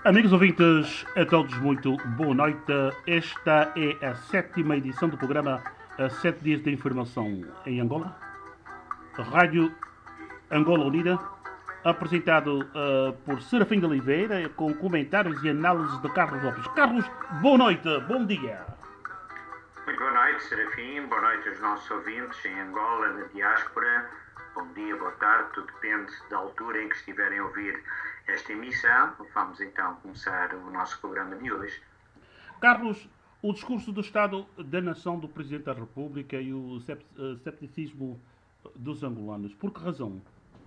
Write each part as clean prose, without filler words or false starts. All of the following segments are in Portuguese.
Amigos ouvintes, a todos muito boa noite. Esta é a sétima edição do programa 7 Dias de Informação em Angola. Rádio Angola Unida, apresentado por Serafim de Oliveira, com comentários e análises de Carlos Lopes. Carlos, boa noite, bom dia. Muito boa noite, Serafim. Boa noite aos nossos ouvintes em Angola, na diáspora. Bom dia, boa tarde, tudo depende da altura em que estiverem a ouvir esta emissão. Vamos então começar o nosso programa de hoje. Carlos, o discurso do Estado da Nação do Presidente da República e o cepticismo dos angolanos. Por que razão?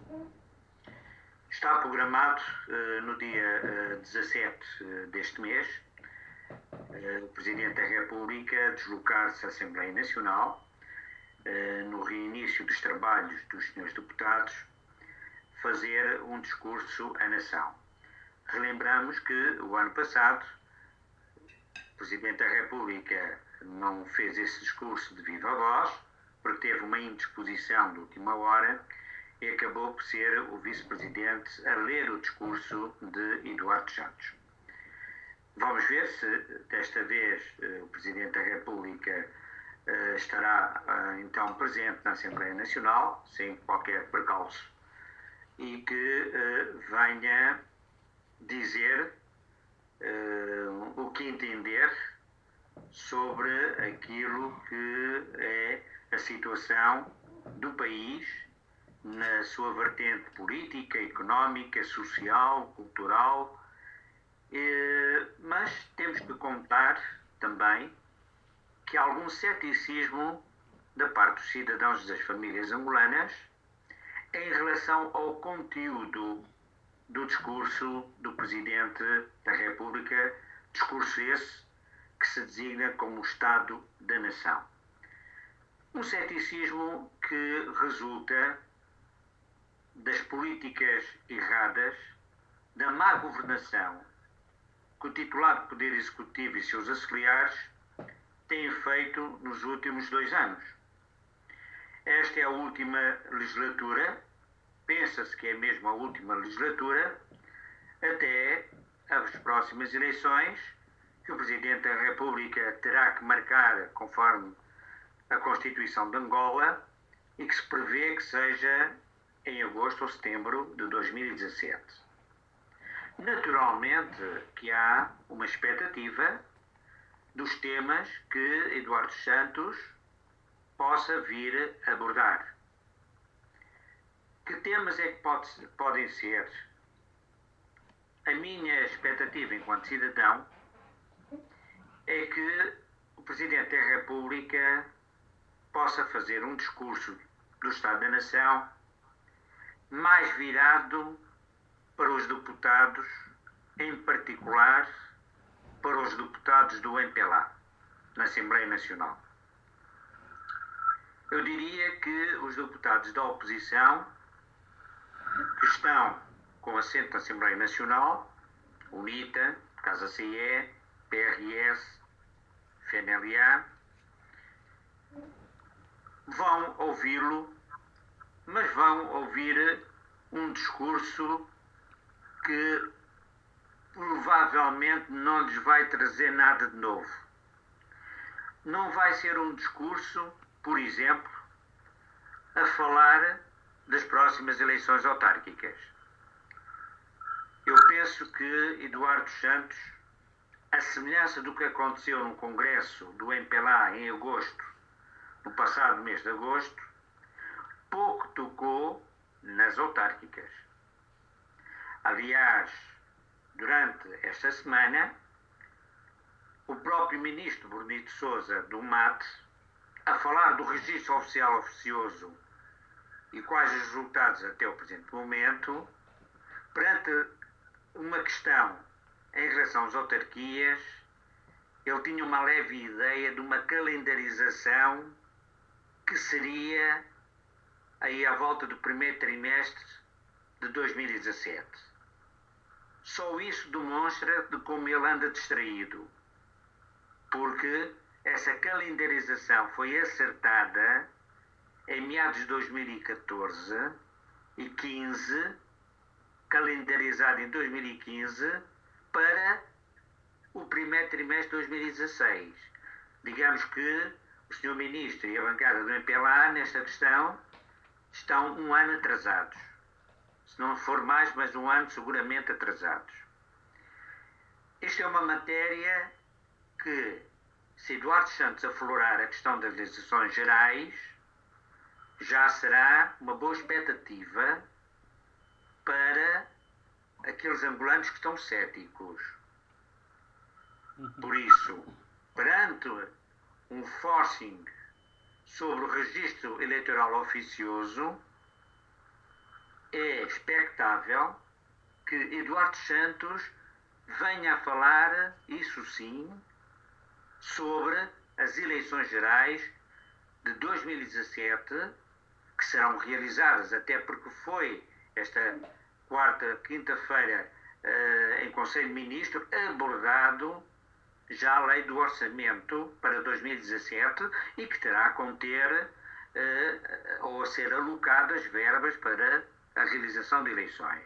Está programado no dia 17 deste mês o Presidente da República deslocar-se à Assembleia Nacional no reinício dos trabalhos dos senhores deputados, fazer um discurso à nação. Relembramos que o ano passado o Presidente da República não fez esse discurso de viva voz, porque teve uma indisposição de última hora e acabou por ser o Vice-Presidente a ler o discurso de Eduardo Santos. Vamos ver se desta vez o Presidente da República estará então presente na Assembleia Nacional, sem qualquer precalço, e que venha dizer o que entender sobre aquilo que é a situação do país na sua vertente política, económica, social, cultural, mas temos que contar também que há algum ceticismo da parte dos cidadãos das famílias angolanas em relação ao conteúdo do discurso do Presidente da República, discurso esse que se designa como o Estado da Nação. Um ceticismo que resulta das políticas erradas, da má governação que o titular do Poder Executivo e seus auxiliares têm feito nos últimos 2 anos. Esta é a última legislatura, pensa-se que é mesmo a última legislatura, até as próximas eleições, que o Presidente da República terá que marcar conforme a Constituição de Angola e que se prevê que seja em agosto ou setembro de 2017. Naturalmente que há uma expectativa dos temas que Eduardo Santos possa vir a abordar. Que temas é que podem ser? A minha expectativa enquanto cidadão é que o Presidente da República possa fazer um discurso do Estado da Nação mais virado para os deputados, em particular para os deputados do MPLA, na Assembleia Nacional. Eu diria que os deputados da oposição, que estão com assento na Assembleia Nacional, UNITA, Casa CE, PRS, FNLA, vão ouvi-lo, mas vão ouvir um discurso que provavelmente não lhes vai trazer nada de novo. Não vai ser um discurso, por exemplo, a falar das próximas eleições autárquicas. Eu penso que Eduardo Santos, à semelhança do que aconteceu no Congresso do MPLA em agosto, no passado mês de agosto, pouco tocou nas autárquicas. Aliás, durante esta semana, o próprio ministro Bernardo Sousa do MAT, a falar do registro oficial oficioso e quais os resultados até o presente momento, perante uma questão em relação às autarquias, ele tinha uma leve ideia de uma calendarização que seria aí à volta do primeiro trimestre de 2017. Só isso demonstra de como ele anda distraído, porque essa calendarização foi acertada em meados de 2014 e 15, calendarizada em 2015, para o primeiro trimestre de 2016. Digamos que o Sr. Ministro e a bancada do MPLA, nesta questão, estão um ano atrasados. Se não for mais, mas um ano seguramente atrasados. Esta é uma matéria que, se Eduardo Santos aflorar a questão das eleições gerais, já será uma boa expectativa para aqueles angolanos que estão céticos. Por isso, perante um forcing sobre o registro eleitoral oficioso, é expectável que Eduardo Santos venha a falar, isso sim, sobre as eleições gerais de 2017, que serão realizadas, até porque foi esta quinta-feira, em Conselho de Ministros, abordado já a lei do orçamento para 2017 e que terá a conter ou a ser alocadas verbas para a realização de eleições.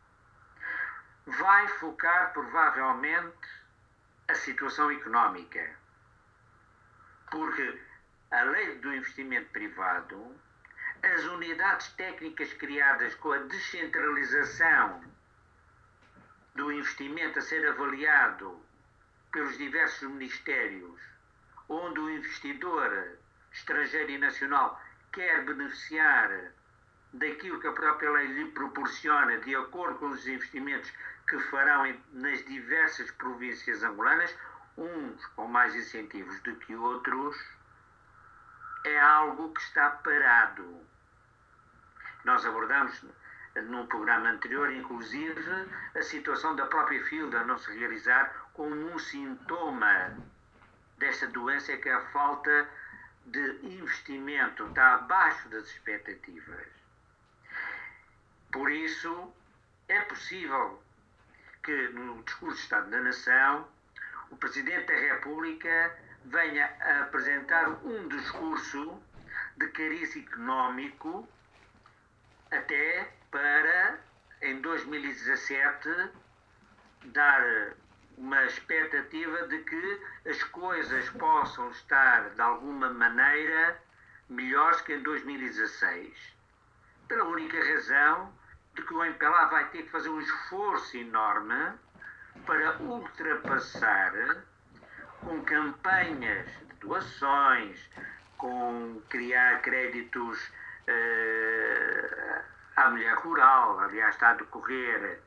Vai focar provavelmente a situação económica, porque a lei do investimento privado, as unidades técnicas criadas com a descentralização do investimento a ser avaliado pelos diversos ministérios, onde o investidor estrangeiro e nacional quer beneficiar daquilo que a própria lei lhe proporciona, de acordo com os investimentos que farão nas diversas províncias angolanas, uns com mais incentivos do que outros, é algo que está parado. Nós abordamos num programa anterior, inclusive, a situação da própria FILDA não se realizar como um sintoma desta doença, que é a falta de investimento, está abaixo das expectativas. Por isso, é possível que no discurso de Estado da Nação o Presidente da República venha a apresentar um discurso de cariz económico até para, em 2017, dar uma expectativa de que as coisas possam estar, de alguma maneira, melhores que em 2016. Pela única razão de que o MPLA vai ter que fazer um esforço enorme para ultrapassar, com campanhas de doações, com criar créditos à mulher rural. Aliás, está a decorrer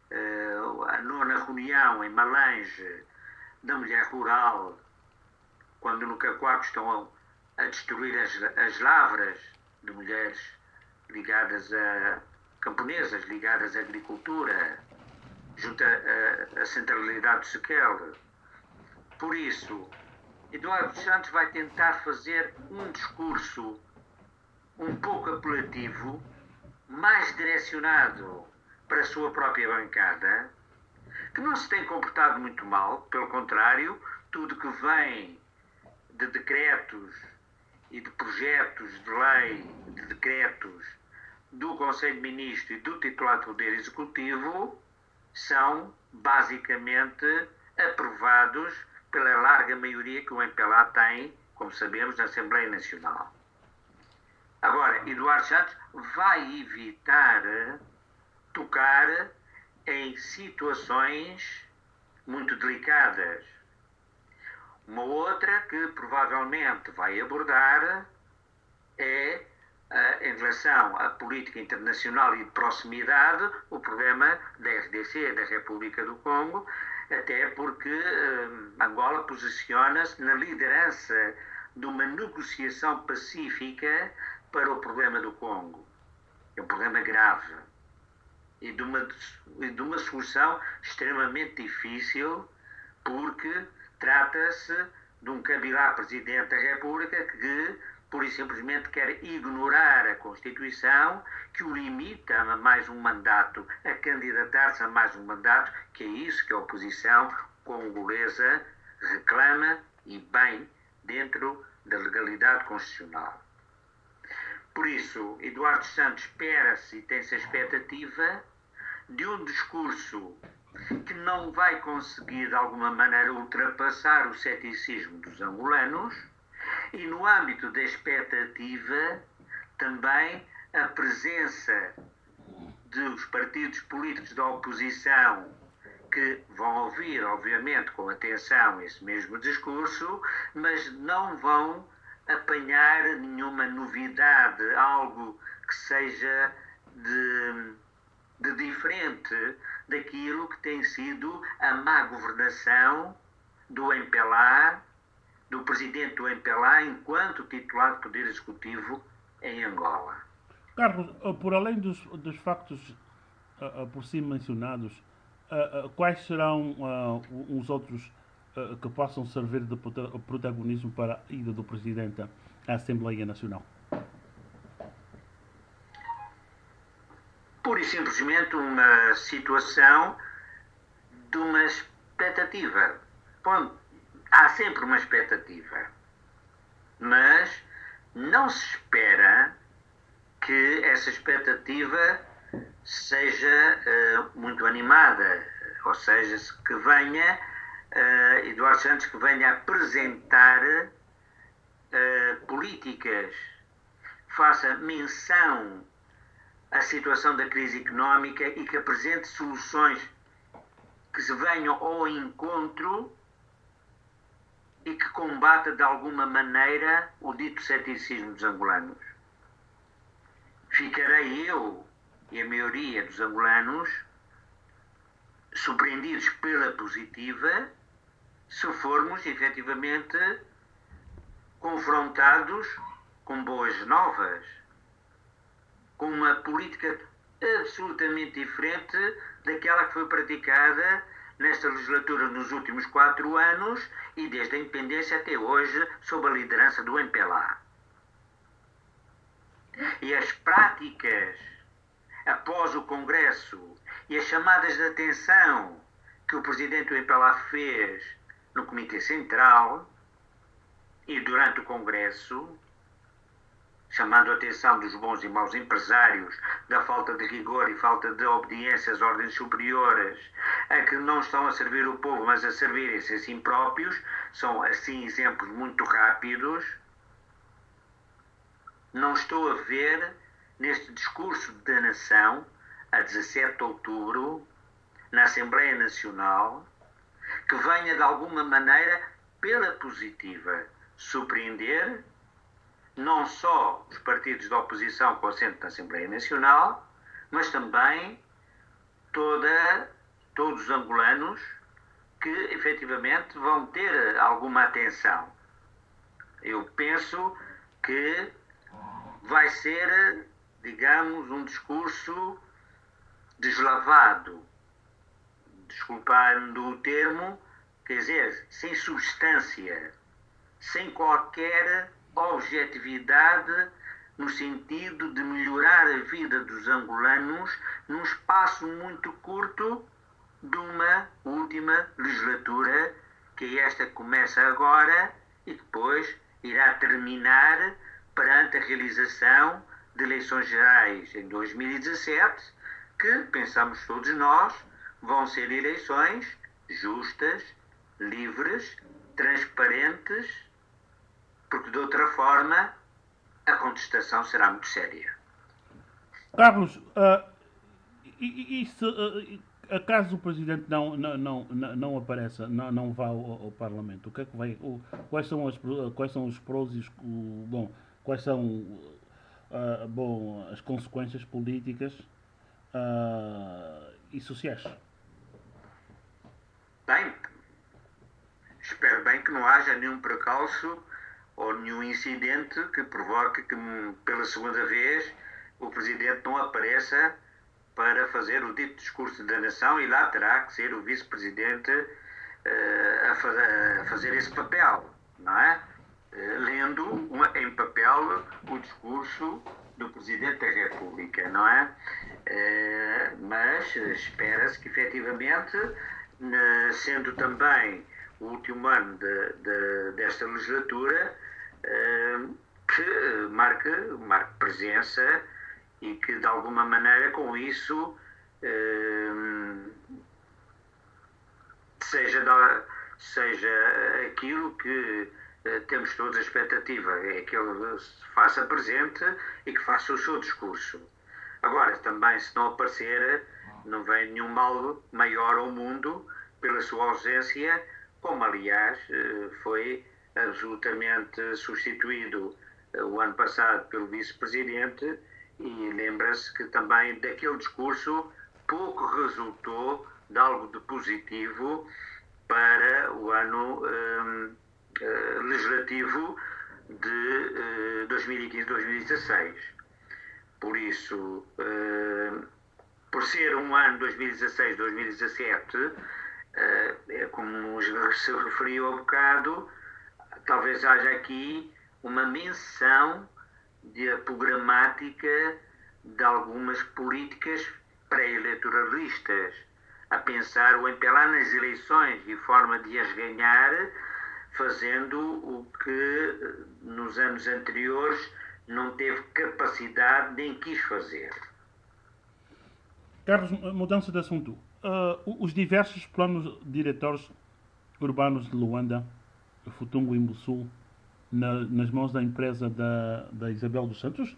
a 9ª reunião em Malange da mulher rural, quando no Cacoaco estão a destruir as lavras de mulheres ligadas a camponesas, ligadas à agricultura, junto à centralidade do Sequel. Por isso, Eduardo Santos vai tentar fazer um discurso um pouco apelativo, mais direcionado para a sua própria bancada, que não se tem comportado muito mal, pelo contrário, tudo que vem de decretos e de projetos de lei, de decretos do Conselho de Ministros e do titular do Poder Executivo são basicamente aprovados pela larga maioria que o MPLA tem, como sabemos, na Assembleia Nacional. Agora, Eduardo Santos vai evitar tocar em situações muito delicadas. Uma outra que provavelmente vai abordar é, em relação à política internacional e de proximidade, o problema da RDC, da República do Congo, até porque Angola posiciona-se na liderança de uma negociação pacífica para o problema do Congo. É um problema grave e de uma solução extremamente difícil, porque trata-se de um cabilar Presidente da República que, pura e simplesmente, quer ignorar a Constituição, que o limita a mais um mandato, a candidatar-se a mais um mandato, que é isso que a oposição congolesa reclama, e bem, dentro da legalidade constitucional. Por isso, Eduardo Santos espera-se e tem-se a expectativa de um discurso que não vai conseguir de alguma maneira ultrapassar o ceticismo dos angolanos, e no âmbito da expectativa também a presença dos partidos políticos da oposição, que vão ouvir, obviamente, com atenção esse mesmo discurso, mas não vão apanhar nenhuma novidade, algo que seja de diferente daquilo que tem sido a má governação do MPLA, do presidente do MPLA, enquanto titular de Poder Executivo em Angola. Carlos, por além dos factos por si mencionados, quais serão os outros que possam servir de protagonismo para a ida do Presidente à Assembleia Nacional? Pura e simplesmente uma situação de uma expectativa. Bom, há sempre uma expectativa, mas não se espera que essa expectativa seja muito animada, ou seja, que venha Eduardo Santos, que venha apresentar políticas, faça menção à situação da crise económica e que apresente soluções que se venham ao encontro e que combata de alguma maneira o dito ceticismo dos angolanos. Ficarei eu e a maioria dos angolanos surpreendidos pela positiva se formos efetivamente confrontados com boas novas, com uma política absolutamente diferente daquela que foi praticada nesta legislatura nos últimos 4 anos e desde a independência até hoje sob a liderança do MPLA. E as práticas após o Congresso e as chamadas de atenção que o presidente do MPLA fez no Comitê Central e durante o Congresso, chamando a atenção dos bons e maus empresários, da falta de rigor e falta de obediência às ordens superiores, a que não estão a servir o povo, mas a servirem-se a si próprios, são assim exemplos muito rápidos. Não estou a ver neste discurso da nação, a 17 de outubro, na Assembleia Nacional, que venha de alguma maneira, pela positiva, surpreender não só os partidos da oposição com assento na Assembleia Nacional, mas também todos os angolanos que efetivamente vão ter alguma atenção. Eu penso que vai ser, digamos, um discurso deslavado, desculpando o termo, quer dizer, sem substância, sem qualquer objetividade no sentido de melhorar a vida dos angolanos num espaço muito curto de uma última legislatura, que é esta que começa agora e depois irá terminar perante a realização de eleições gerais em 2017, que, pensamos todos nós, vão ser eleições justas, livres, transparentes, porque de outra forma a contestação será muito séria. Carlos, e se acaso o Presidente não apareça, não vá ao Parlamento, o que é que vai, quais são os prós e quais são as consequências políticas e sociais? Bem, espero bem que não haja nenhum precalço ou nenhum incidente que provoque que pela segunda vez o Presidente não apareça para fazer o dito discurso da nação, e lá terá que ser o Vice-Presidente a fazer esse papel, não é? Lendo em papel o discurso do Presidente da República, não é? Mas espera-se que efetivamente, sendo também o último ano desta legislatura, que marque presença e que de alguma maneira com isso seja aquilo que temos todos a expectativa, é que ele se faça presente e que faça o seu discurso. Agora, também, se não aparecer, não vem nenhum mal maior ao mundo pela sua ausência, como, aliás, foi absolutamente substituído o ano passado pelo vice-presidente, e lembra-se que também daquele discurso pouco resultou de algo de positivo para o ano legislativo de 2015-2016. Por isso, por ser um ano 2016-2017, como se referiu há bocado, talvez haja aqui uma menção de programática de algumas políticas pré-eleitoralistas, a pensar ou empelar nas eleições e forma de as ganhar, fazendo o que nos anos anteriores não teve capacidade nem quis fazer. Carlos, mudança de assunto. Os diversos planos diretores urbanos de Luanda, Futungo e Mussul, nas mãos da empresa da Isabel dos Santos?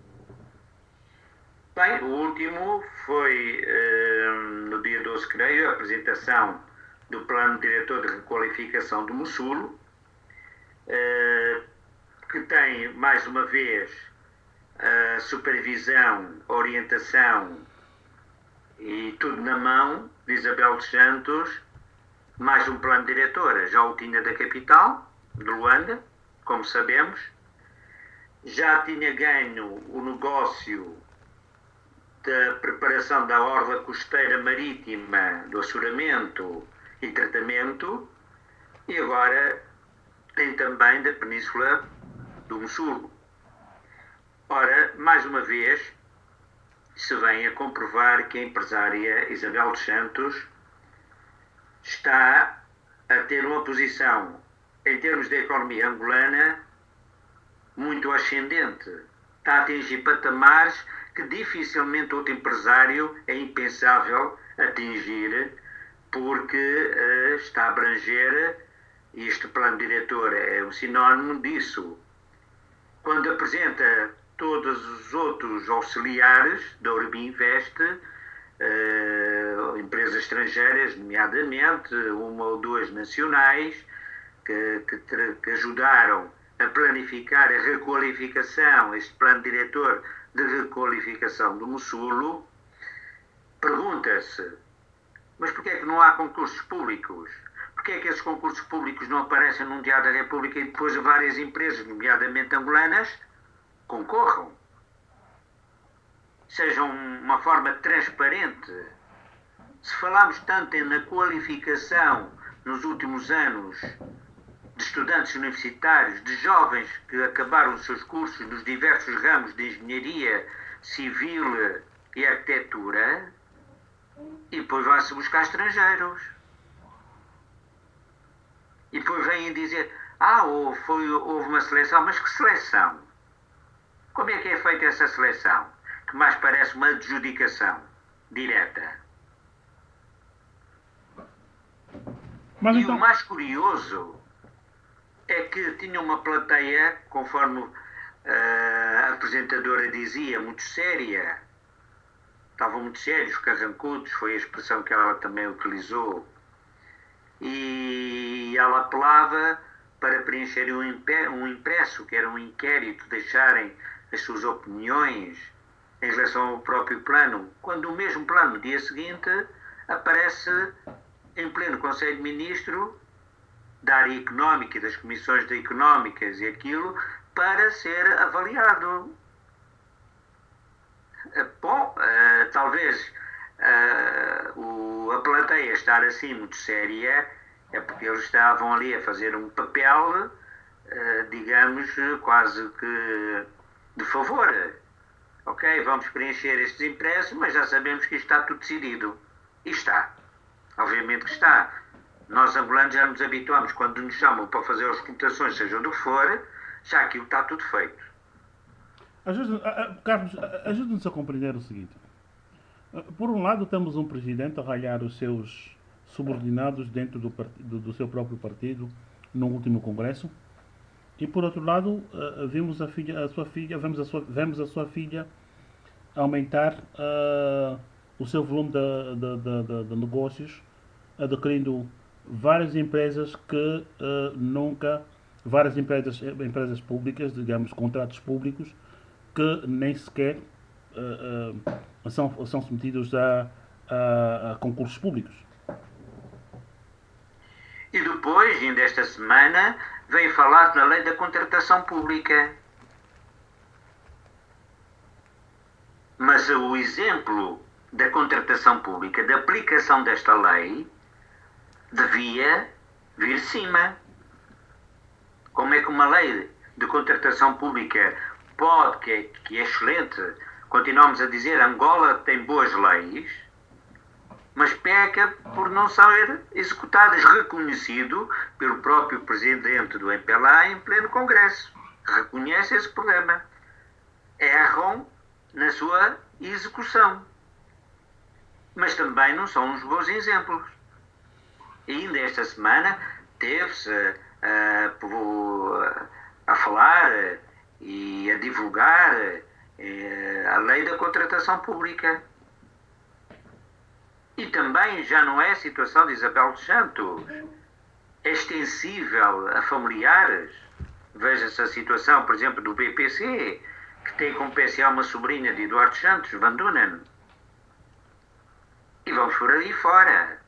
Bem, o último foi, no dia 12, creio, a apresentação do Plano Diretor de Requalificação do Mussulo, que tem, mais uma vez, a supervisão, orientação e tudo na mão de Isabel dos Santos, mais um plano diretor. Já o tinha da capital, de Luanda, como sabemos. Já tinha ganho o negócio da preparação da orla costeira marítima, do assoramento e tratamento, e agora tem também da Península do Mussulo. Ora, mais uma vez, se vem a comprovar que a empresária Isabel dos Santos está a ter uma posição, em termos da economia angolana, muito ascendente. Está a atingir patamares que dificilmente outro empresário é impensável atingir, porque está a abranger, e este plano diretor é um sinónimo disso. Quando apresenta todos os outros auxiliares da Urbinvest, empresas estrangeiras, nomeadamente uma ou duas nacionais, que ajudaram a planificar a requalificação, este plano diretor de requalificação do Mussulo, pergunta-se, mas porquê é que não há concursos públicos? Porquê é que esses concursos públicos não aparecem num Diário da República e depois várias empresas, nomeadamente angolanas, concorram? Sejam uma forma transparente. Se falarmos tanto na qualificação nos últimos anos de estudantes universitários, de jovens que acabaram os seus cursos nos diversos ramos de engenharia civil e arquitetura, e depois vai-se buscar estrangeiros. E depois vêm dizer, houve uma seleção, mas que seleção? Como é que é feita essa seleção? Que mais parece uma adjudicação direta. Mas e então... o mais curioso é que tinha uma plateia, conforme a apresentadora dizia, muito séria. Estavam muito sérios, carrancudos, foi a expressão que ela também utilizou. E ela apelava para preencherem um impresso, que era um inquérito, deixarem as suas opiniões em relação ao próprio plano, quando o mesmo plano, no dia seguinte, aparece em pleno Conselho de Ministros da área económica e das comissões económicas e aquilo, para ser avaliado. Bom, talvez a plateia estar assim muito séria é porque eles estavam ali a fazer um papel, digamos, quase que de favor. Ok, vamos preencher estes impressos, mas já sabemos que isto está tudo decidido. E está. Obviamente que está. Nós angolanos já nos habituamos, quando nos chamam para fazer as cotações, seja do que for, já aquilo está tudo feito. Carlos, ajude-nos a compreender o seguinte. Por um lado, temos um presidente a ralhar os seus subordinados dentro do seu próprio partido no último congresso. E por outro lado, vemos a sua filha aumentar o seu volume de negócios, adquirindo várias empresas que nunca, várias empresas públicas, digamos, contratos públicos, que nem sequer são submetidos a concursos públicos. E depois, ainda esta semana, veio falar na lei da contratação pública. Mas o exemplo da contratação pública, da aplicação desta lei, devia vir de cima. Como é que uma lei de contratação pública pode, que é excelente, continuamos a dizer, Angola tem boas leis, mas peca por não ser executadas, reconhecido pelo próprio presidente do MPLA em pleno Congresso. Reconhece esse problema. Erram na sua execução. Mas também não são uns bons exemplos. E ainda esta semana teve-se a falar e a divulgar a lei da contratação pública. E também já não é a situação de Isabel dos Santos. É extensível a familiares. Veja-se a situação, por exemplo, do BPC, que tem como PCA uma sobrinha de Eduardo Santos, Van Dunen. E vamos por aí fora.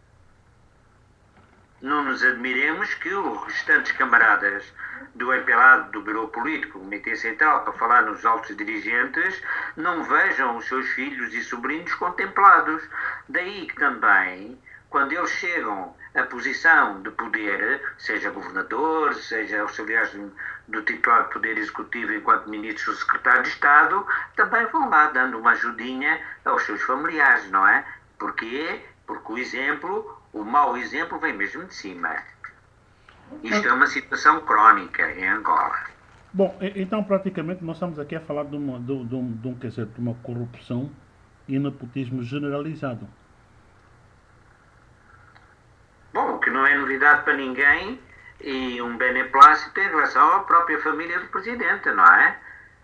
Não nos admiremos que os restantes camaradas do MPLA, do Bureau Político, Comitê Central, para falar nos altos dirigentes, não vejam os seus filhos e sobrinhos contemplados. Daí que também, quando eles chegam à posição de poder, seja governador, seja auxiliares do titular de Poder Executivo enquanto ministros ou secretário de Estado, também vão lá dando uma ajudinha aos seus familiares, não é? Porquê? Porque o mau exemplo vem mesmo de cima. Isto é uma situação crónica em Angola. Bom, então praticamente nós estamos aqui a falar de uma corrupção e nepotismo generalizado. Bom, o que não é novidade para ninguém e um beneplácito em relação à própria família do Presidente, não é?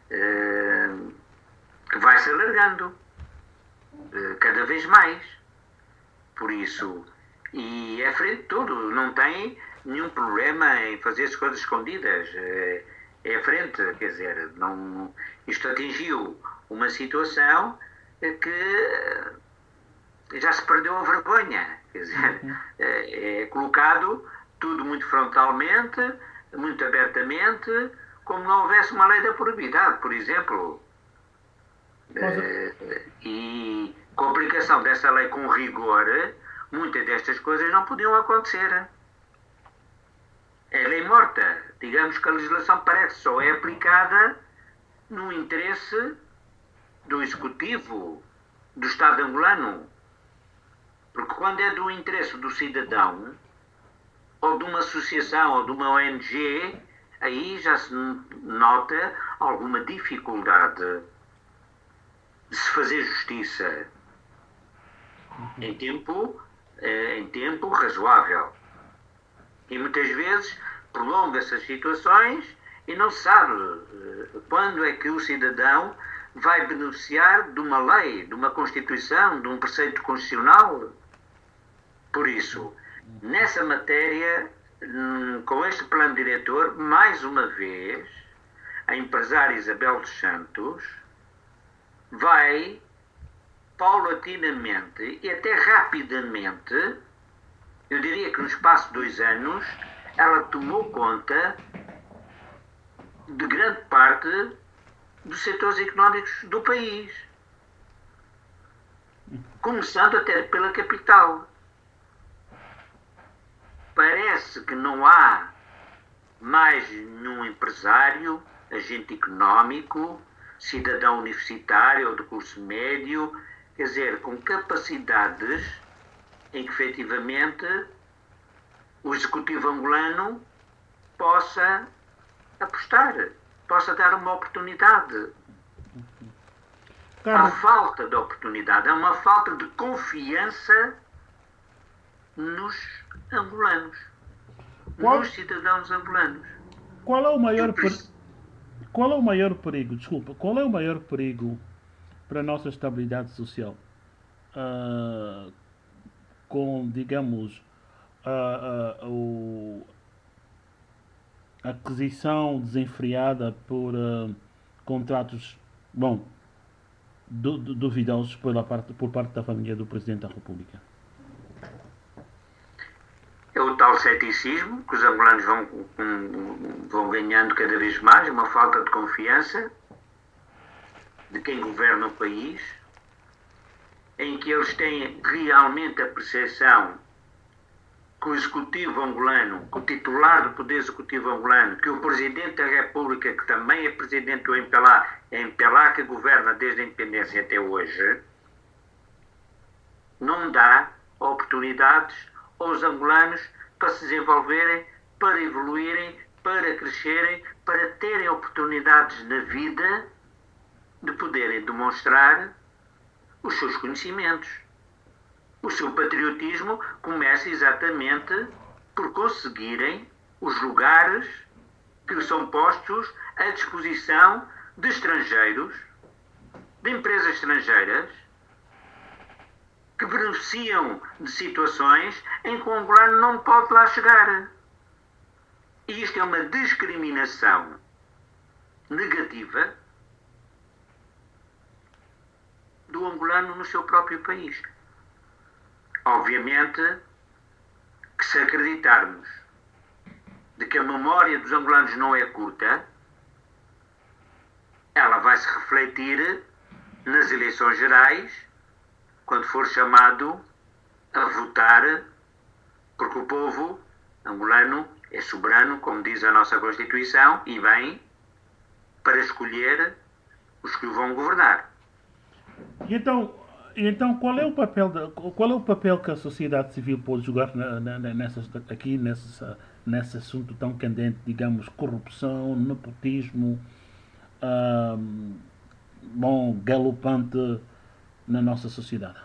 Que vai se alargando cada vez mais. Por isso, e é frente de tudo, não tem nenhum problema em fazer as coisas escondidas. É frente, quer dizer, isto atingiu uma situação que já se perdeu a vergonha. Quer dizer, é colocado tudo muito frontalmente, muito abertamente, como não houvesse uma lei da probidade, por exemplo. E com a aplicação dessa lei com rigor, muitas destas coisas não podiam acontecer. É lei morta. Digamos que a legislação parece só é aplicada no interesse do Executivo, do Estado angolano. Porque quando é do interesse do cidadão, ou de uma associação, ou de uma ONG, aí já se nota alguma dificuldade de se fazer justiça em tempo razoável. E muitas vezes prolonga-se as situações e não se sabe quando é que o cidadão vai beneficiar de uma lei, de uma Constituição, de um preceito constitucional. Por isso, nessa matéria, com este plano diretor, mais uma vez, a empresária Isabel dos Santos vai paulatinamente e até rapidamente, eu diria que no espaço de 2 anos, ela tomou conta de grande parte dos setores económicos do país. Começando até pela capital. Parece que não há mais nenhum empresário, agente económico, cidadão universitário ou de curso médio, quer dizer, com capacidades em que efetivamente o executivo angolano possa apostar, possa dar uma oportunidade. Há falta de oportunidade, há uma falta de confiança nos angolanos, nos cidadãos angolanos. Qual é o maior perigo? Desculpa, qual é o maior perigo para a nossa estabilidade social? Com, digamos, a aquisição desenfreada por contratos, bom, duvidosos por parte da família do Presidente da República. É o tal ceticismo que os angolanos vão ganhando cada vez mais, uma falta de confiança de quem governa o país, em que eles têm realmente a percepção que o Executivo angolano, que o titular do Poder Executivo angolano, que o Presidente da República, que também é Presidente do MPLA, é MPLA que governa desde a independência até hoje, não dá oportunidades aos angolanos para se desenvolverem, para evoluírem, para crescerem, para terem oportunidades na vida de poderem demonstrar os seus conhecimentos. O seu patriotismo começa exatamente por conseguirem os lugares que são postos à disposição de estrangeiros, de empresas estrangeiras, que beneficiam de situações em que o angolano não pode lá chegar. E isto é uma discriminação negativa do angolano no seu próprio país. Obviamente que se acreditarmos de que a memória dos angolanos não é curta, ela vai se refletir nas eleições gerais, quando for chamado a votar, porque o povo angolano é soberano, como diz a nossa Constituição, e vem para escolher os que o vão governar. E então qual é o papel que a sociedade civil pode jogar nesse assunto tão candente, digamos, corrupção, nepotismo, galopante na nossa sociedade?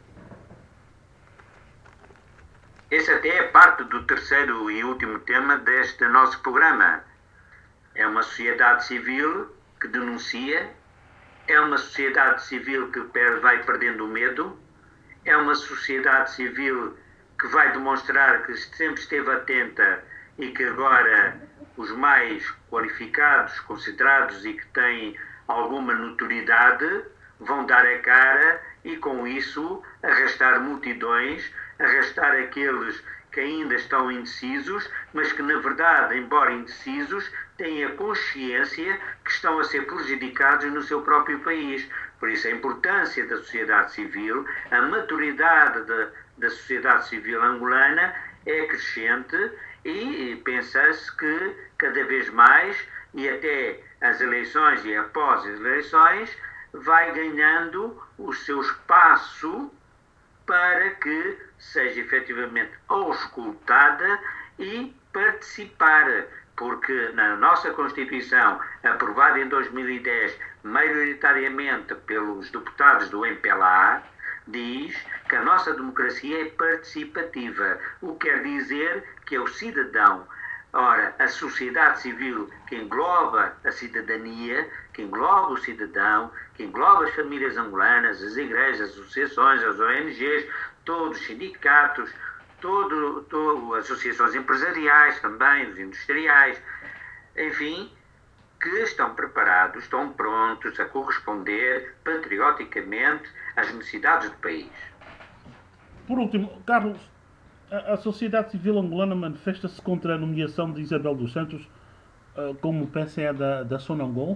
Esse até é parte do terceiro e último tema deste nosso programa. É uma sociedade civil que denuncia, é uma sociedade civil que vai perdendo o medo, é uma sociedade civil que vai demonstrar que sempre esteve atenta e que agora os mais qualificados, considerados e que têm alguma notoriedade vão dar a cara e com isso arrastar multidões, arrastar aqueles que ainda estão indecisos, mas que na verdade, embora indecisos, têm a consciência que estão a ser prejudicados no seu próprio país. Por isso a importância da sociedade civil, a maturidade da sociedade civil angolana é crescente e pensa-se que cada vez mais, e até as eleições e após as eleições, vai ganhando o seu espaço para que seja efetivamente auscultada e participar, porque na nossa Constituição, aprovada em 2010, maioritariamente pelos deputados do MPLA, diz que a nossa democracia é participativa, o que quer dizer que é o cidadão. Ora, a sociedade civil que engloba a cidadania, que engloba o cidadão, que engloba as famílias angolanas, as igrejas, as associações, as ONGs, todos os sindicatos, as associações empresariais também, os industriais, enfim, que estão preparados, estão prontos a corresponder patrioticamente às necessidades do país. Por último, Carlos, a sociedade civil angolana manifesta-se contra a nomeação de Isabel dos Santos como PCE da Sonangol?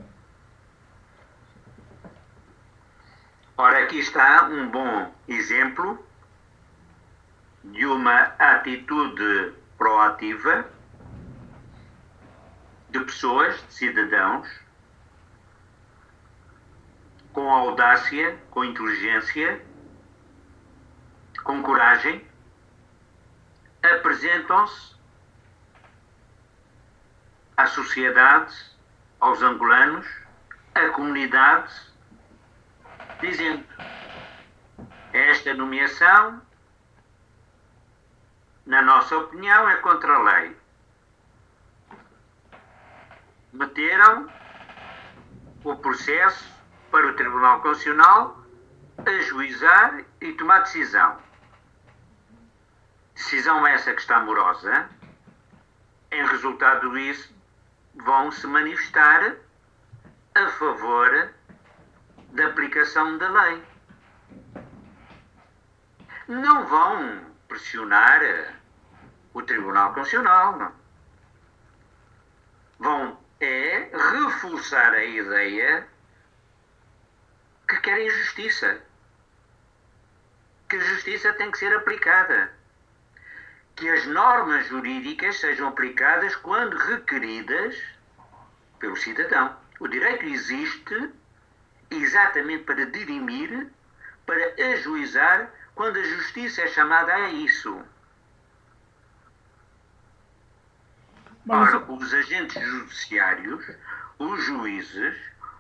Ora, aqui está um bom exemplo de uma atitude proativa de pessoas, de cidadãos, com audácia, com inteligência, com coragem, apresentam-se à sociedade, aos angolanos, à comunidade, dizendo: esta nomeação na nossa opinião, é contra a lei. Meteram o processo para o Tribunal Constitucional ajuizar e tomar decisão. Decisão essa que está morosa. Em resultado disso, vão se manifestar a favor da aplicação da lei. Não vão pressionar o Tribunal Constitucional, não. Vão reforçar a ideia que querem justiça. Que a justiça tem que ser aplicada. Que as normas jurídicas sejam aplicadas quando requeridas pelo cidadão. O direito existe exatamente para dirimir, para ajuizar, quando a justiça é chamada a isso. Ora, os agentes judiciários, os juízes,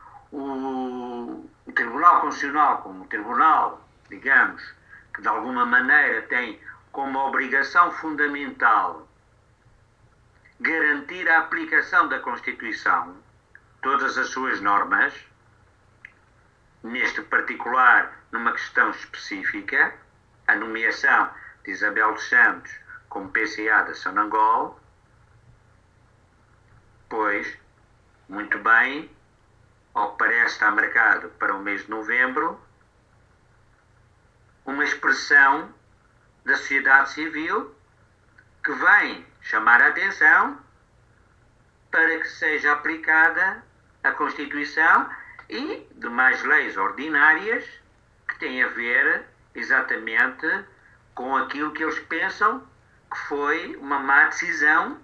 o Tribunal Constitucional, como o tribunal, digamos, que de alguma maneira tem como obrigação fundamental garantir a aplicação da Constituição, todas as suas normas, neste particular, numa questão específica, a nomeação de Isabel dos Santos como PCA da Sonangol, pois, muito bem, ao que parece está marcado para o mês de novembro, uma expressão da sociedade civil que vem chamar a atenção para que seja aplicada a Constituição e demais leis ordinárias que têm a ver exatamente com aquilo que eles pensam que foi uma má decisão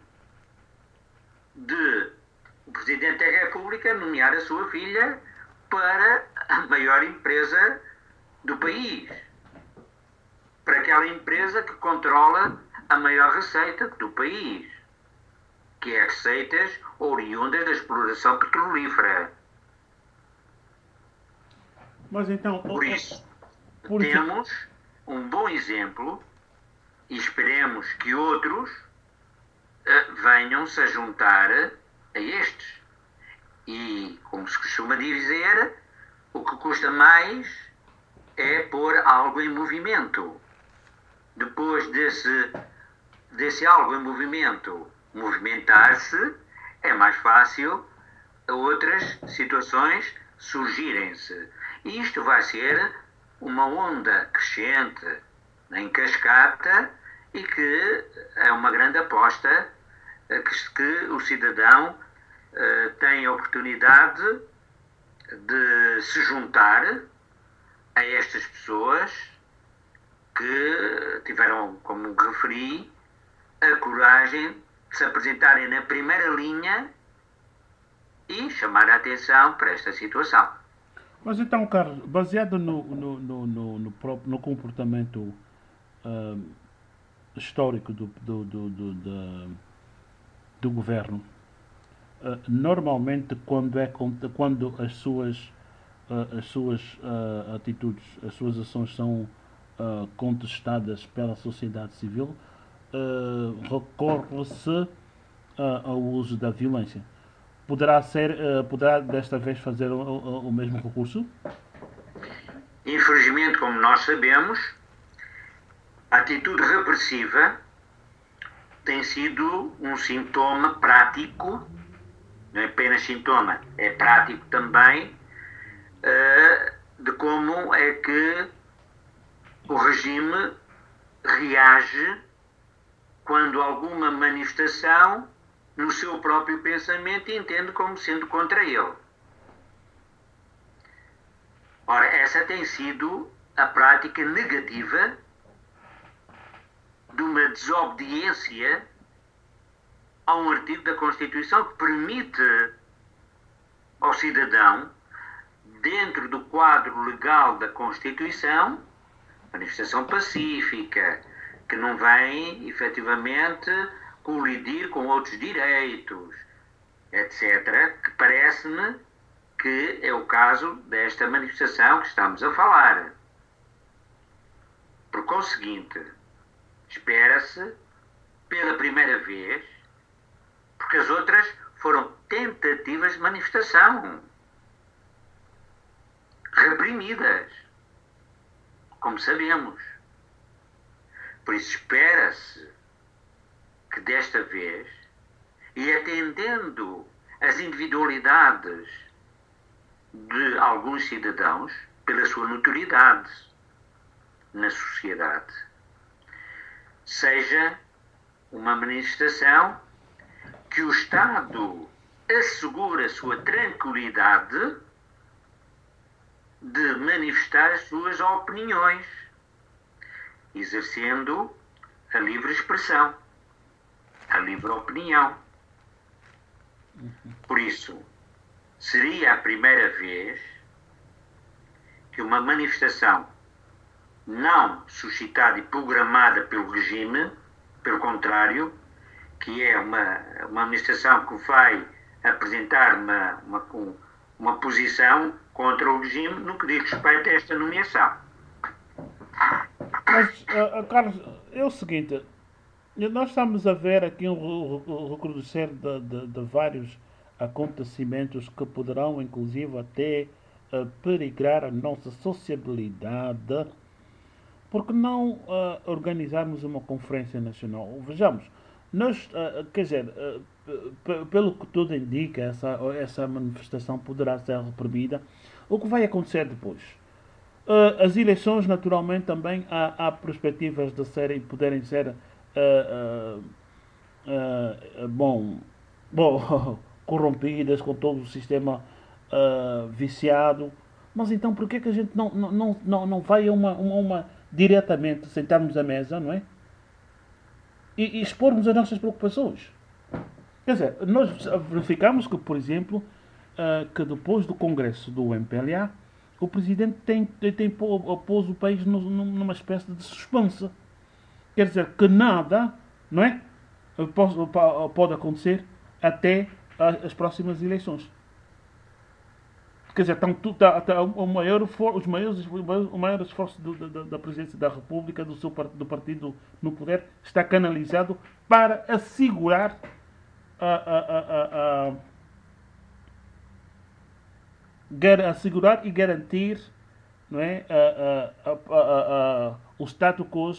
de o Presidente da República nomear a sua filha para a maior empresa do país. Para aquela empresa que controla a maior receita do país, que é receitas oriundas da exploração petrolífera. Mas então, por isso, temos um bom exemplo e esperemos que outros venham-se a juntar a estes. E, como se costuma dizer, o que custa mais é pôr algo em movimento. Depois desse algo em movimento movimentar-se, é mais fácil outras situações surgirem-se. E isto vai ser uma onda crescente, em cascata, e que é uma grande aposta que o cidadão tem a oportunidade de se juntar a estas pessoas que tiveram, como referi, a coragem de se apresentarem na primeira linha e chamar a atenção para esta situação. Mas então, Carlos, baseado no comportamento histórico do governo, normalmente quando as suas atitudes, as suas ações são contestadas pela sociedade civil, recorre-se ao uso da violência. Poderá desta vez fazer o mesmo recurso? Infelizmente, como nós sabemos, a atitude repressiva tem sido um sintoma prático, não é apenas sintoma, é prático também, de como é que o regime reage quando alguma manifestação no seu próprio pensamento entende como sendo contra ele. Ora, essa tem sido a prática negativa de uma desobediência a um artigo da Constituição que permite ao cidadão, dentro do quadro legal da Constituição, manifestação pacífica, que não vem, efetivamente, colidir com outros direitos, etc., que parece-me que é o caso desta manifestação que estamos a falar. Por conseguinte, espera-se pela primeira vez, porque as outras foram tentativas de manifestação reprimidas, como sabemos. Por isso espera-se que desta vez, e atendendo às individualidades de alguns cidadãos, pela sua notoriedade na sociedade, seja uma manifestação que o Estado assegura a sua tranquilidade de manifestar as suas opiniões, exercendo a livre expressão, a livre opinião. Por isso, seria a primeira vez que uma manifestação não suscitada e programada pelo regime, pelo contrário, que é uma manifestação que vai apresentar uma posição contra o regime no que diz respeito a esta nomeação. Mas, Carlos, é o seguinte, nós estamos a ver aqui um recrudescer de vários acontecimentos que poderão, inclusive, até perigrar a nossa sociabilidade, porque não organizarmos uma conferência nacional? Vejamos, nós, quer dizer, pelo que tudo indica, essa manifestação poderá ser reprimida. O que vai acontecer depois? As eleições, naturalmente, também há perspectivas de poderem ser bom, corrompidas, com todo o sistema viciado. Mas então, por que a gente não vai a uma diretamente sentarmos à mesa, não é? E expormos as nossas preocupações? Quer dizer, nós verificamos que, por exemplo, que depois do congresso do MPLA, o presidente pôs o país numa espécie de suspense. Quer dizer, que nada, não é? Pode acontecer até as próximas eleições. Quer dizer, o maior esforço da presidência da República, do partido no poder, está canalizado para assegurar assegurar e garantir, não é, o status quo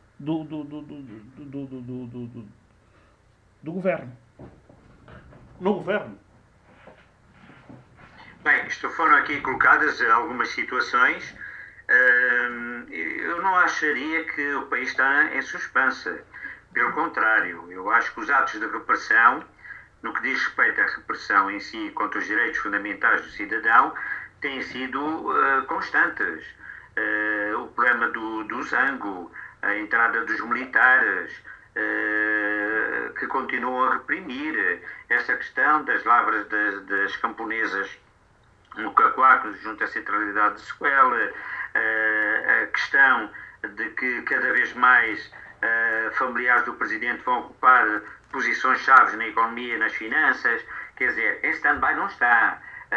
do governo. No governo. Bem, foram aqui colocadas algumas situações. Eu não acharia que o país está em suspense. Pelo contrário, eu acho que os atos de repressão, no que diz respeito à repressão em si contra os direitos fundamentais do cidadão, têm sido constantes. O problema do Zango, a entrada dos militares, que continuam a reprimir, esta questão das lavras das camponesas no Cacoaco, junto à centralidade de Sequela, a questão de que cada vez mais familiares do Presidente vão ocupar posições-chave na economia e nas finanças. Quer dizer, em stand-by não está.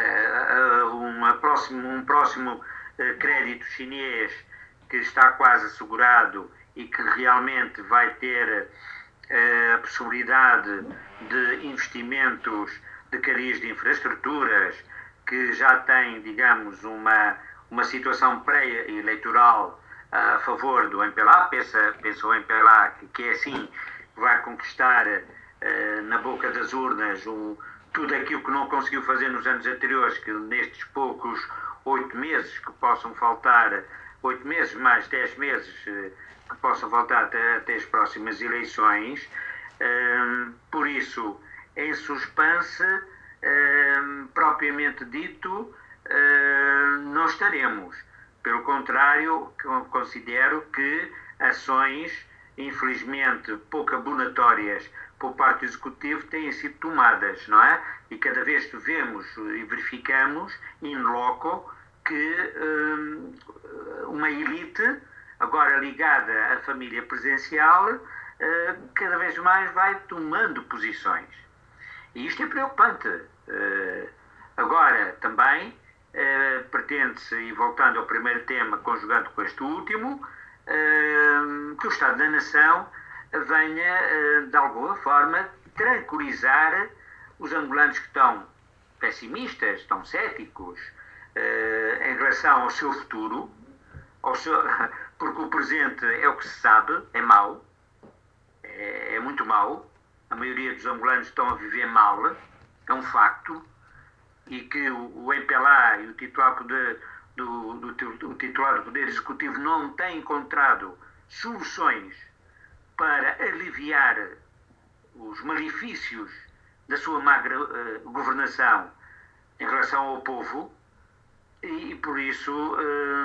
Um próximo crédito chinês que está quase assegurado e que realmente vai ter a possibilidade de investimentos de cariz de infraestruturas, que já tem, digamos, uma situação pré-eleitoral a favor do MPLA, pensa o MPLA que é assim, vai conquistar na boca das urnas tudo aquilo que não conseguiu fazer nos anos anteriores, que nestes poucos 8 meses que possam faltar, 8 meses mais 10 meses que possam faltar até as próximas eleições. Por isso, em suspense, propriamente dito, não estaremos. Pelo contrário, considero que ações, infelizmente, pouco abonatórias por parte do Executivo têm sido tomadas, não é? E cada vez que vemos e verificamos, in loco, que uma elite, agora ligada à família presidencial, cada vez mais vai tomando posições. E isto é preocupante. Agora, também, pretende-se, e voltando ao primeiro tema, conjugando com este último, que o Estado da Nação venha, de alguma forma, tranquilizar os angolanos que estão pessimistas, estão céticos em relação ao seu futuro, porque o presente é o que se sabe, é mau, é muito mau. A maioria dos angolanos estão a viver mal, é um facto, e que o MPLA e o titular do titular do Poder Executivo não têm encontrado soluções para aliviar os malefícios da sua má governação em relação ao povo, e por isso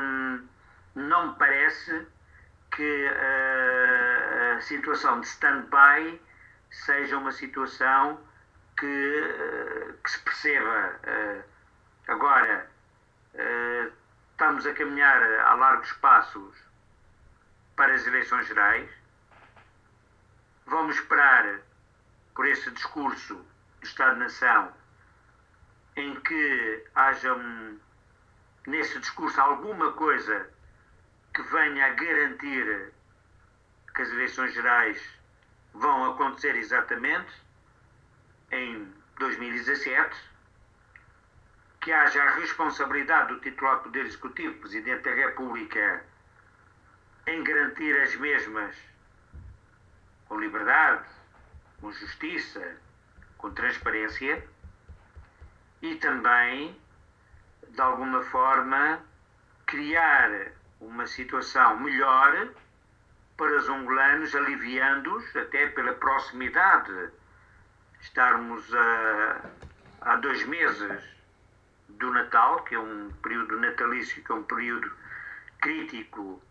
não me parece que a situação de stand-by seja uma situação que se perceba. Agora, estamos a caminhar a largos passos para as eleições gerais. Vamos esperar por esse discurso do Estado-nação em que haja nesse discurso alguma coisa que venha a garantir que as eleições gerais vão acontecer exatamente em 2017, que haja a responsabilidade do titular do Poder Executivo, Presidente da República, em garantir as mesmas com liberdade, com justiça, com transparência, e também, de alguma forma, criar uma situação melhor para os angolanos, aliviando-os até pela proximidade. Estarmos há 2 meses do Natal, que é um período natalício, que é um período crítico,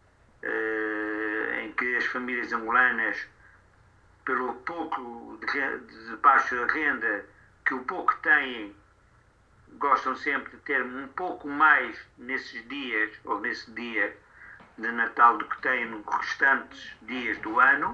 em que as famílias angolanas, pelo pouco de baixa renda, que o pouco têm, gostam sempre de ter um pouco mais nesses dias, ou nesse dia de Natal, do que têm nos restantes dias do ano.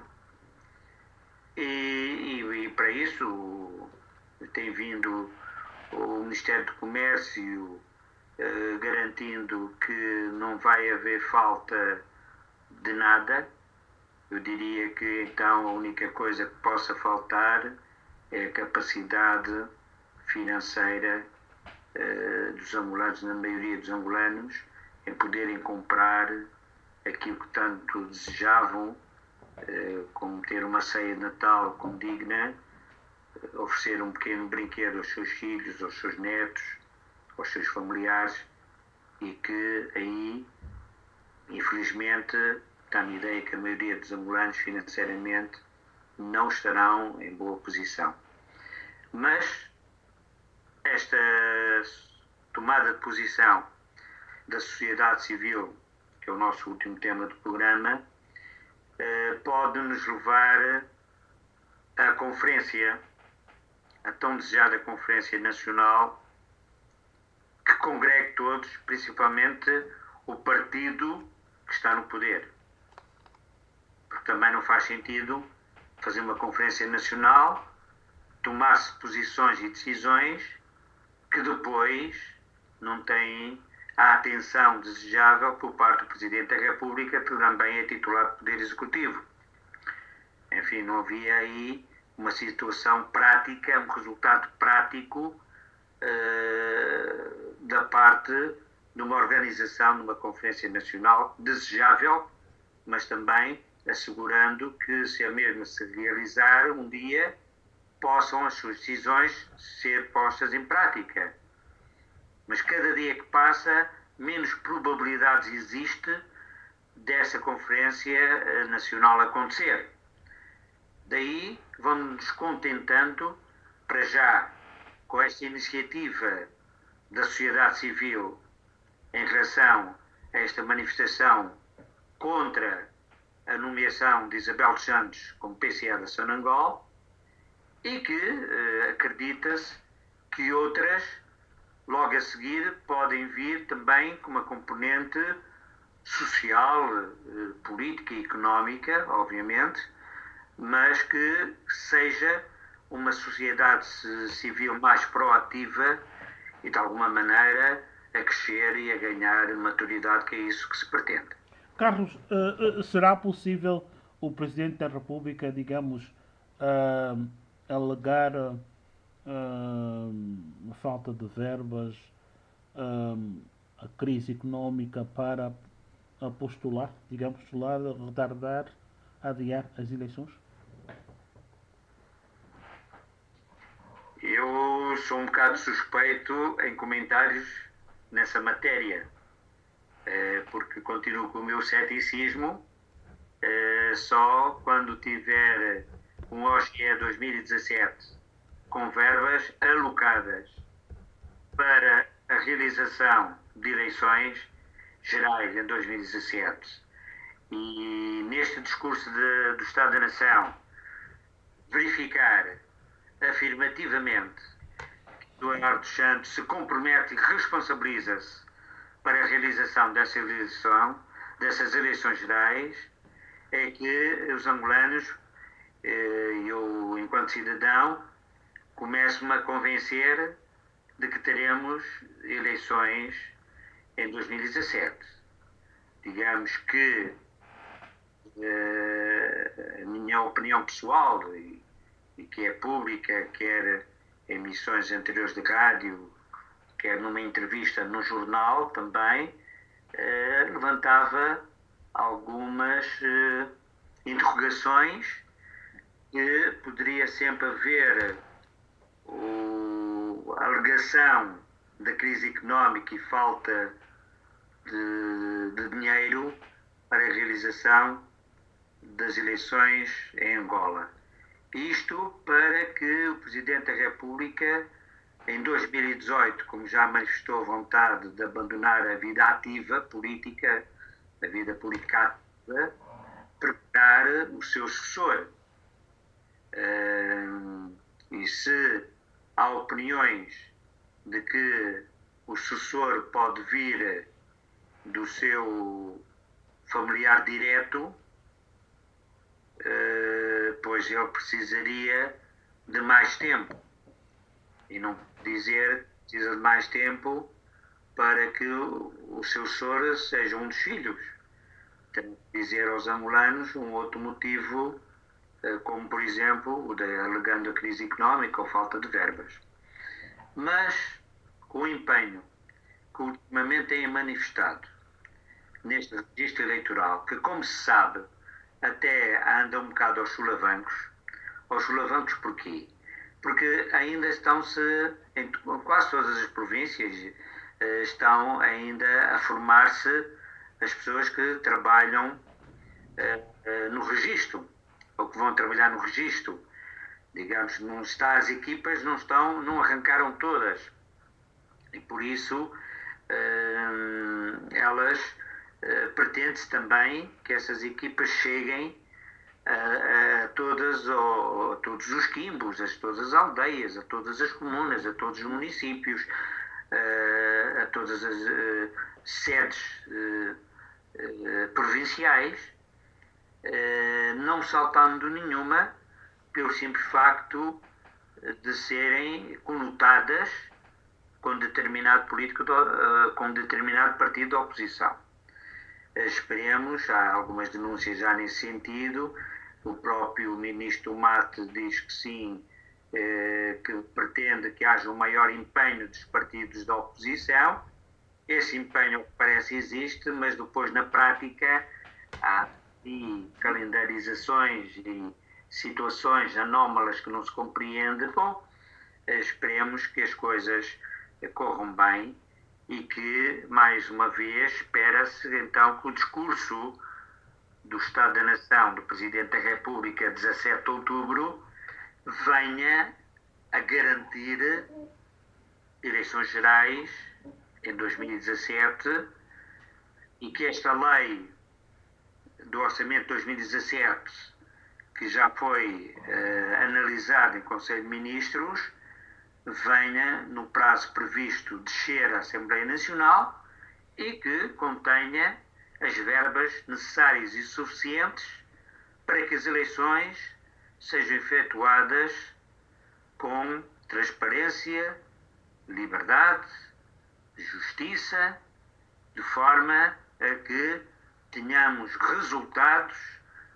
E para isso tem vindo o Ministério do Comércio garantindo que não vai haver falta de nada. Eu diria que então a única coisa que possa faltar é a capacidade financeira dos angolanos, na maioria dos angolanos, em poderem comprar aquilo que tanto desejavam, como ter uma ceia de Natal condigna, oferecer um pequeno brinquedo aos seus filhos, aos seus netos, aos seus familiares, e que aí, infelizmente, dá-me a ideia que a maioria dos angolanos financeiramente não estarão em boa posição. Mas esta tomada de posição da sociedade civil, que é o nosso último tema do programa, pode nos levar à conferência, a tão desejada Conferência Nacional, que congregue todos, principalmente o partido que está no poder. Porque também não faz sentido fazer uma Conferência Nacional, tomar-se posições e decisões que depois não têm a atenção desejável por parte do Presidente da República, que também é titular do Poder Executivo. Enfim, não havia aí uma situação prática, um resultado prático da parte de uma organização de uma Conferência Nacional desejável, mas também assegurando que, se a mesma se realizar um dia, possam as suas decisões ser postas em prática. Mas cada dia que passa, menos probabilidades existe dessa Conferência Nacional acontecer. Daí vamos nos contentando, para já, com esta iniciativa da sociedade civil em relação a esta manifestação contra a nomeação de Isabel dos Santos como PCA da Sonangol, e que acredita-se que outras, logo a seguir, podem vir também com uma componente social, política e económica, obviamente, mas que seja uma sociedade civil mais proativa e, de alguma maneira, a crescer e a ganhar maturidade, que é isso que se pretende. Carlos, será possível o Presidente da República, digamos, alegar falta de verbas, a crise económica para postular, digamos, postular, retardar, adiar as eleições? Eu sou um bocado suspeito em comentários nessa matéria, porque continuo com o meu ceticismo. Só quando tiver um OSCE 2017 com verbas alocadas para a realização de eleições gerais em 2017 e neste discurso do Estado da Nação verificar afirmativamente que Eduardo dos Santos se compromete e responsabiliza-se para a realização dessas eleições gerais, é que os angolanos, eu enquanto cidadão, começo-me a convencer de que teremos eleições em 2017. Digamos que a minha opinião pessoal, e que é pública, quer em emissões anteriores de rádio, quer numa entrevista no jornal também, levantava algumas interrogações que poderia sempre haver a alegação da crise económica e falta de dinheiro para a realização das eleições em Angola. Isto para que o Presidente da República, em 2018, como já manifestou vontade de abandonar a vida ativa política, a vida política ativa, preparar o seu sucessor. E se há opiniões de que o sucessor pode vir do seu familiar direto, pois ele precisaria de mais tempo. E não dizer que precisa de mais tempo para que o seu sucessor seja um dos filhos. Tem que dizer aos angolanos um outro motivo, como por exemplo o de alegando a crise económica ou falta de verbas. Mas com o empenho que ultimamente têm manifestado neste registro eleitoral, que como se sabe até anda um bocado aos solavancos. Aos solavancos porquê? Porque ainda estão-se, em quase todas as províncias, estão ainda a formar-se as pessoas que trabalham no registro, ou que vão trabalhar no registro. Digamos, não está, as equipas não arrancaram todas. E por isso elas pretende-se também que essas equipas cheguem a todos os quimbos, a todas as aldeias, a todas as comunas, a todos os municípios, a todas as sedes provinciais, não saltando nenhuma pelo simples facto de serem conotadas com determinado com determinado partido de oposição. Esperemos, há algumas denúncias já nesse sentido. O próprio ministro Mate diz que sim, que pretende que haja um maior empenho dos partidos da oposição. Esse empenho, ao que parece, existe, mas depois na prática há calendarizações e situações anómalas que não se compreendem. Bom, esperemos que as coisas corram bem e que, mais uma vez, espera-se então que o discurso do Estado da Nação do Presidente da República, 17 de outubro, venha a garantir eleições gerais em 2017 e que esta lei do Orçamento de 2017, que já foi analisada em Conselho de Ministros, venha, no prazo previsto, descer à Assembleia Nacional e que contenha as verbas necessárias e suficientes para que as eleições sejam efetuadas com transparência, liberdade, justiça, de forma a que tenhamos resultados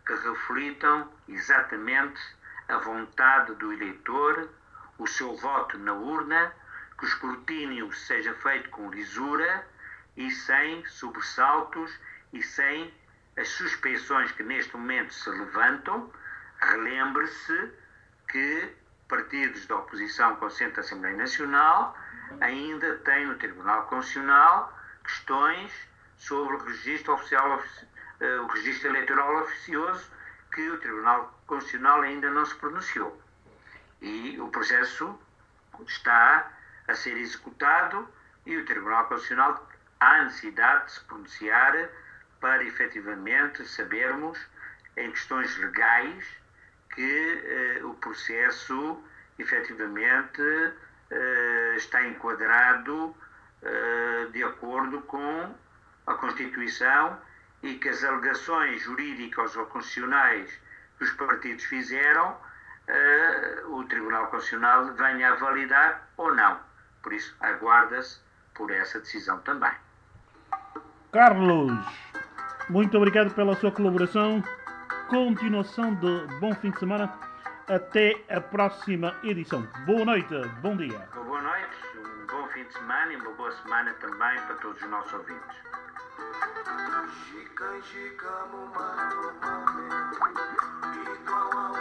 que reflitam exatamente a vontade do eleitor, o seu voto na urna, que o escrutínio seja feito com lisura e sem sobressaltos e sem as suspeições que neste momento se levantam. Relembre-se que partidos da oposição com assento da Assembleia Nacional ainda têm no Tribunal Constitucional questões sobre o registro oficial, o registro eleitoral oficioso, que o Tribunal Constitucional ainda não se pronunciou. E o processo está a ser executado e o Tribunal Constitucional há necessidade de se pronunciar para efetivamente sabermos, em questões legais, que o processo efetivamente está enquadrado de acordo com a Constituição e que as alegações jurídicas ou constitucionais que os partidos fizeram, o Tribunal Constitucional venha a validar ou não. Por isso, aguarda-se por essa decisão também. Carlos, muito obrigado pela sua colaboração. Continuação de bom fim de semana. Até a próxima edição. Boa noite, bom dia. Boa noite, um bom fim de semana e uma boa semana também para todos os nossos ouvintes. Chica, chica,